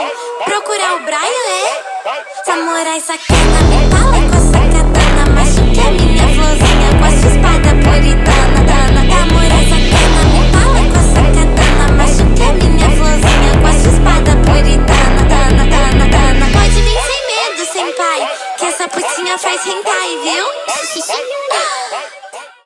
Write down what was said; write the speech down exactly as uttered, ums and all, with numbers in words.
vão procurar o Brian, é? Samurai sacana, me fala com essa katana. Machuque a minha florzinha com a sua espada puritana. Dana, samurai sacana, me fala com essa katana. Machuque a minha florzinha com a sua espada puritana. Dana, dana, dana. Pode vir sem medo, senpai, que essa putinha faz hentai, viu?